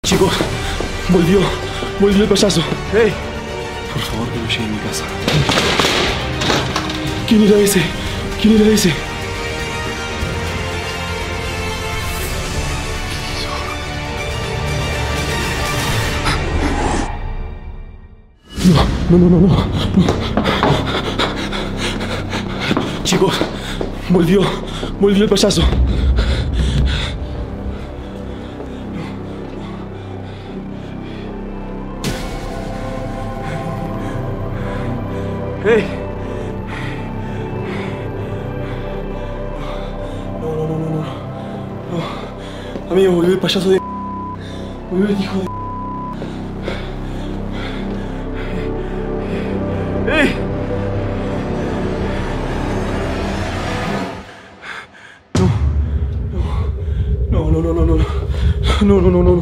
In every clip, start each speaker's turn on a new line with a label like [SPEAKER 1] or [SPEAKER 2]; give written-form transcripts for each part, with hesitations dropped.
[SPEAKER 1] Chicos, volvió el payaso. ¡Ey! Por favor, que no llegue a mi casa. ¿Quién era ese? ¿Quién era ese? No. Chicos, volvió el payaso. ¡Hey! No. Amigo, volvió el payaso de... Volvió el hijo de... ¡Hey! No.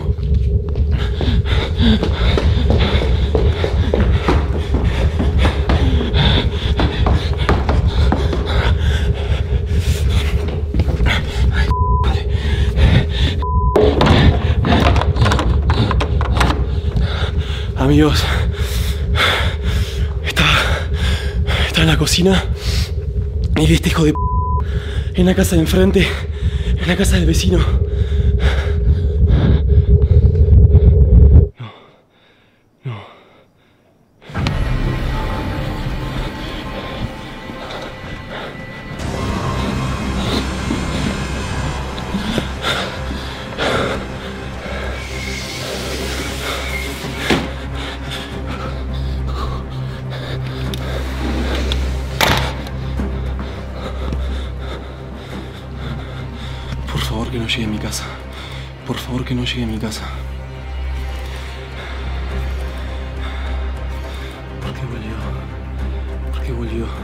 [SPEAKER 1] Amigos, está en la cocina y vi este hijo de en la casa de enfrente, en la casa del vecino. No. Por favor, que no llegue a mi casa. Por favor, que no llegue a mi casa. ¿Por qué volvió? ¿Por qué volvió? No.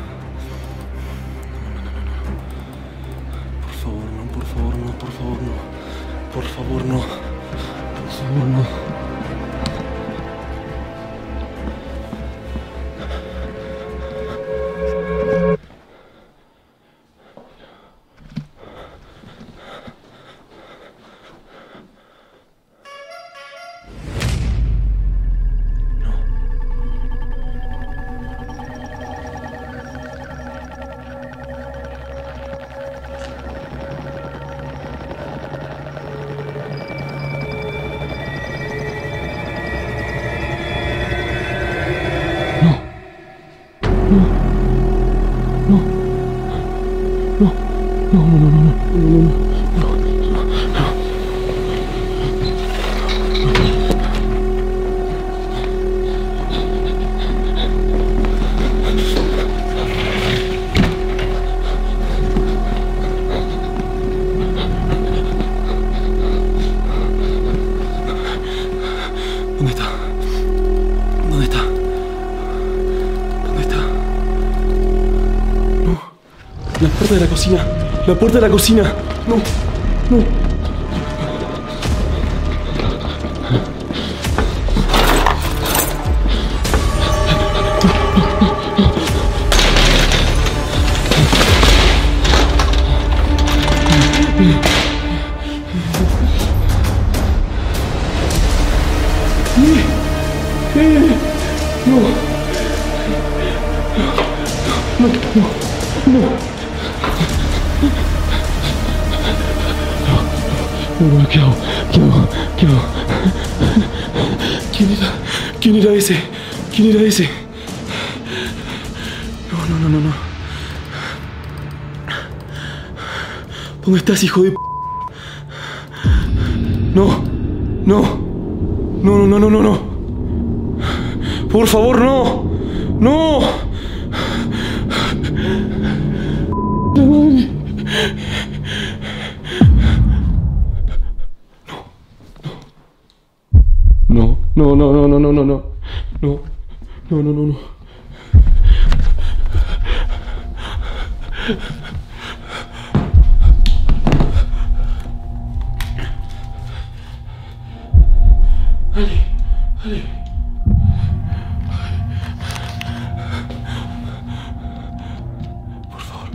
[SPEAKER 1] Por favor, no. Por favor, no. Por favor, no. Por favor, no. No. ¿Dónde está? No. La puerta de la cocina. La puerta de la cocina. No. No, ¿qué hago? ¿Quién era ese? No. ¿Dónde estás, hijo de p? No. Por favor, no. La madre. No. Ale. Por favor.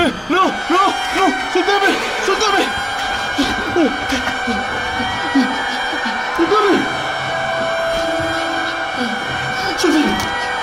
[SPEAKER 1] ¡No! ¡No! ¡No! ¡Soltame! ¡Soltame! ¡Soltame! ¡Soltame!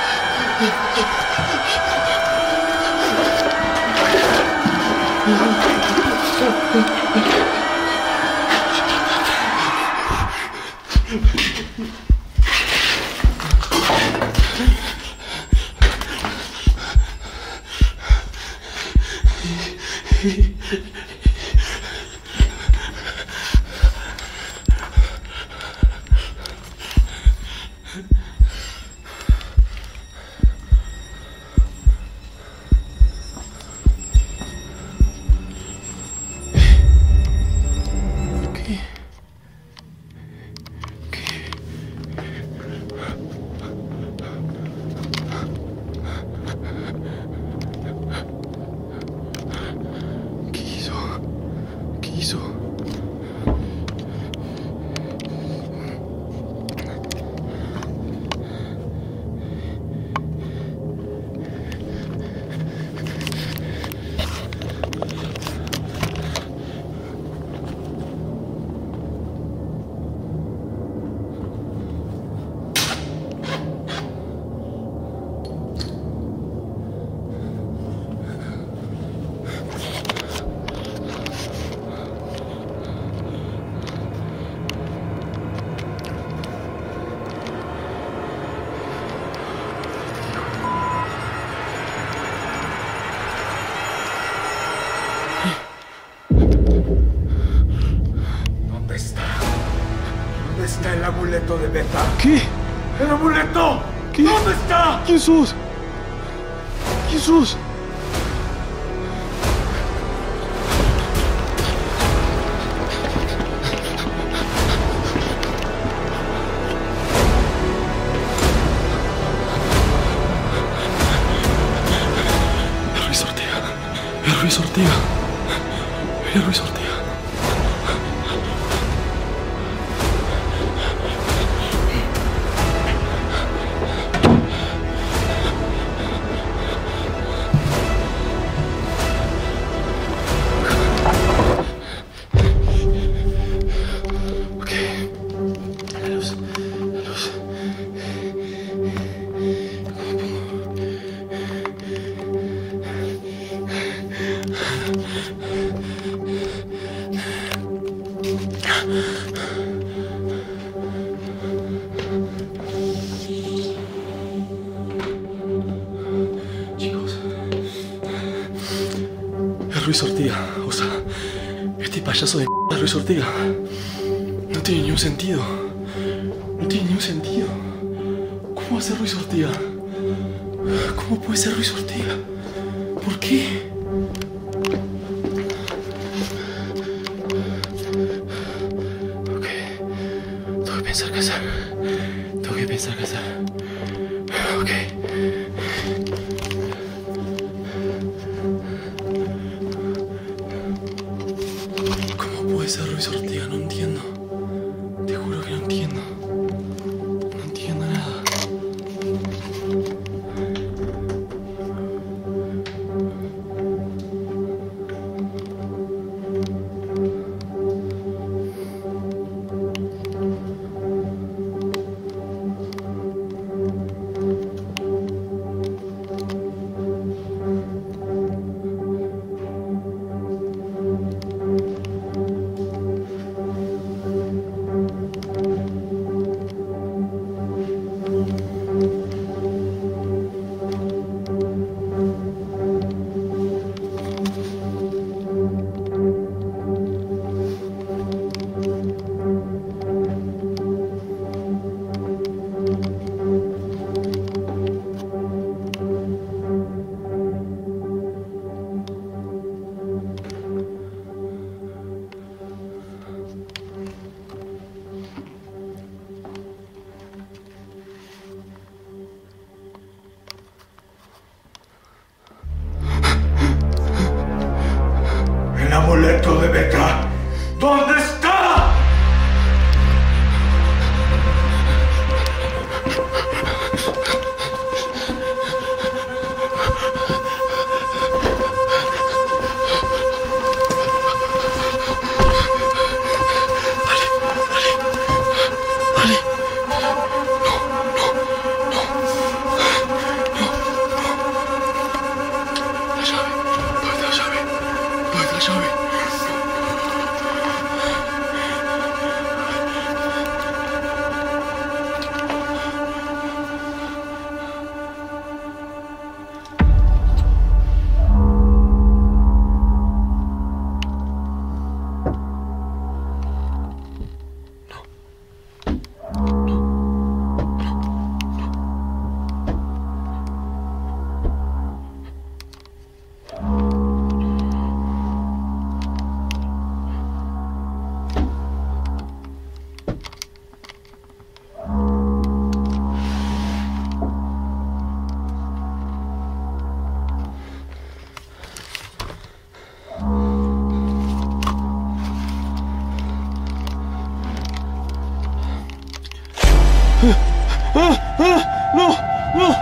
[SPEAKER 2] ¿Dónde está el amuleto de Beta?
[SPEAKER 1] ¿Qué?
[SPEAKER 2] ¡El amuleto!
[SPEAKER 1] ¿Qué?
[SPEAKER 2] ¿Dónde está?
[SPEAKER 1] ¿Quién sos? ¿Quién sos? Ruiz Ortega. Es Ruiz Ortega. Es Ruiz Ortega. Chicos, es Ruiz Ortega. O sea, este payaso de mierda es Ruiz Ortega. No tiene ni un sentido. No tiene ni un sentido. ¿Cómo va a ser Ruiz Ortega? ¿Cómo puede ser Ruiz Ortega? ¿Por qué? Ok. Tengo que pensar qué hacer. Tengo que pensar qué hacer. Ok. ¿Cómo puede ser Ruiz Ortega? No entiendo. Te juro que no entiendo. No entiendo nada. ¡No! ¡No!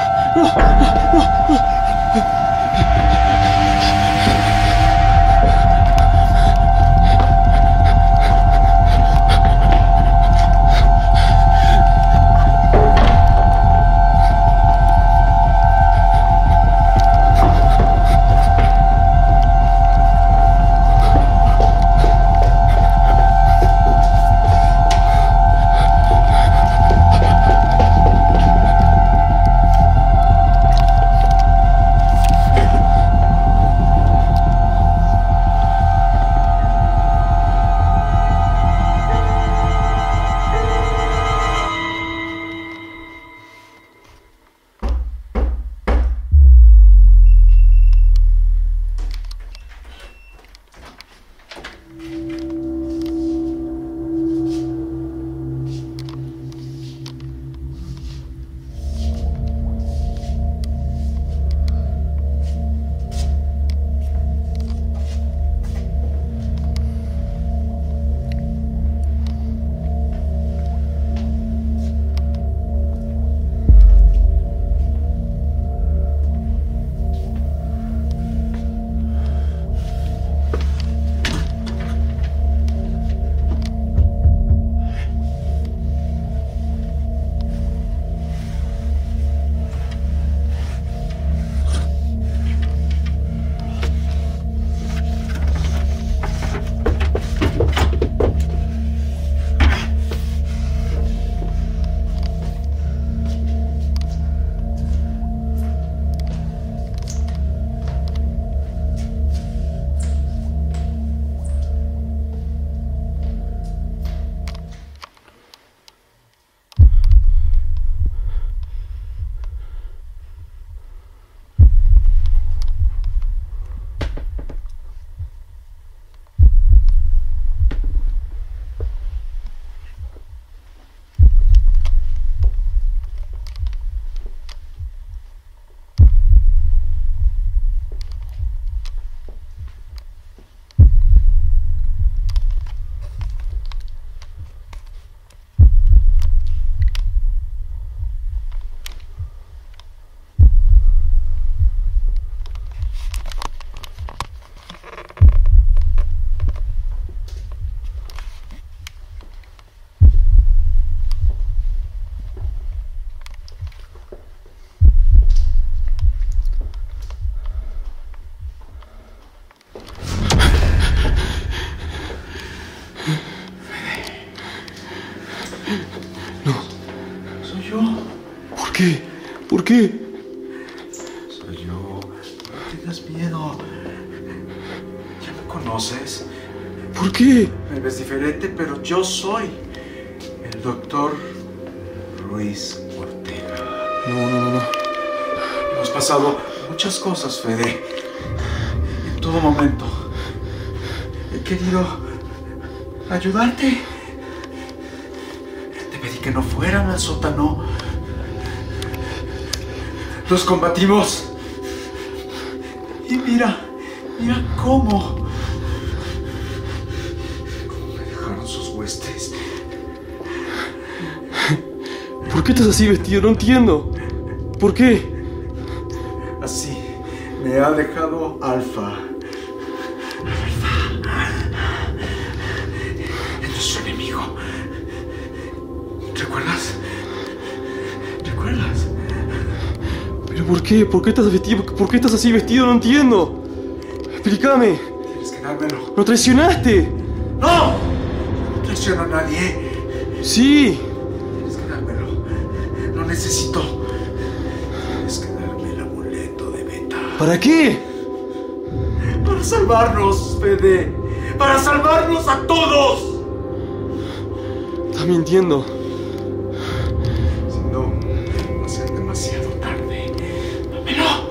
[SPEAKER 1] ¿Por qué?
[SPEAKER 2] Soy yo. No tengas miedo. ¿Ya me conoces?
[SPEAKER 1] ¿Por qué?
[SPEAKER 2] Me ves diferente, pero yo soy el doctor Ruiz Ortega.
[SPEAKER 1] No.
[SPEAKER 2] Hemos pasado muchas cosas, Fede. En todo momento. He querido ayudarte. Te pedí que no fueran al sótano. Los combatimos. Y mira cómo me dejaron sus huestes.
[SPEAKER 1] ¿Por qué estás así vestido? No entiendo. ¿Por qué?
[SPEAKER 2] Así me ha dejado Alfa. Es nuestro enemigo. ¿Recuerdas?
[SPEAKER 1] ¿Pero por qué? ¿Por qué estás vestido? ¿Por qué estás así vestido? No entiendo. Explícame.
[SPEAKER 2] Tienes que dármelo.
[SPEAKER 1] ¿Lo traicionaste?
[SPEAKER 2] ¡No! No traiciono a nadie.
[SPEAKER 1] Sí.
[SPEAKER 2] Tienes que dármelo. Lo necesito. Tienes que darme el amuleto de Beta.
[SPEAKER 1] ¿Para qué?
[SPEAKER 2] Para salvarnos, Fede. Para salvarnos a todos.
[SPEAKER 1] Estás mintiendo.
[SPEAKER 2] Si no, va a ser demasiado tarde. ¡Dámelo!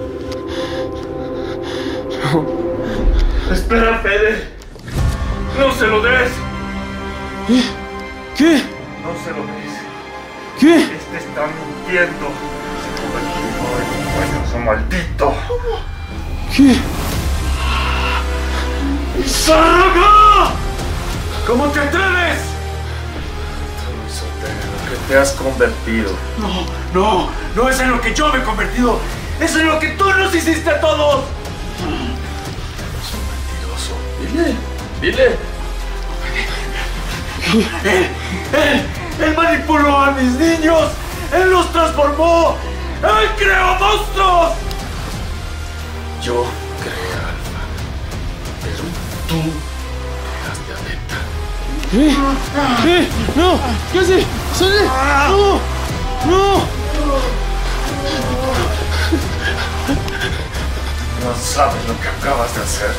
[SPEAKER 1] No.
[SPEAKER 2] ¡Espera, Fede! ¡No se lo des!
[SPEAKER 1] ¿Qué?
[SPEAKER 2] ¡No se lo des!
[SPEAKER 1] ¿Qué?
[SPEAKER 2] Este está mintiendo. Se convirtió en un payaso maldito.
[SPEAKER 1] ¿Qué?
[SPEAKER 2] ¡Sarraga! ¿Cómo te atreves? Ruiz Ortega,
[SPEAKER 3] te has convertido.
[SPEAKER 2] No es en lo que yo me he convertido. Es en lo que tú nos hiciste a todos.
[SPEAKER 3] Es un mentiroso. Dile.
[SPEAKER 2] Él manipuló a mis niños. Él los transformó. Él creó monstruos.
[SPEAKER 3] Yo creé a Alpha, pero tú creaste a Beta.
[SPEAKER 1] ¡No! ¿Qué hace? ¡Sale! ¡No! ¡No!
[SPEAKER 3] No sabes lo que acabas de hacer.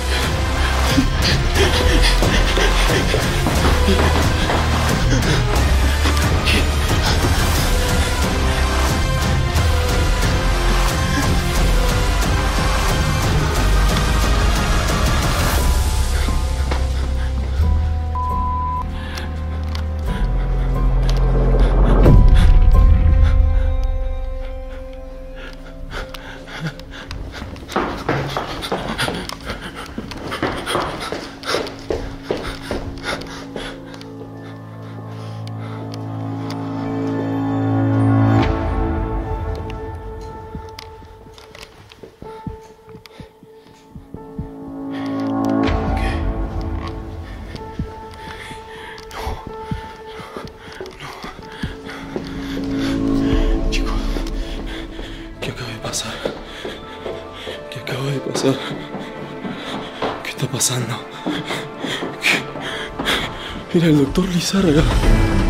[SPEAKER 1] ¿Qué acaba de pasar? ¿Qué está pasando? Era el doctor Lizárraga.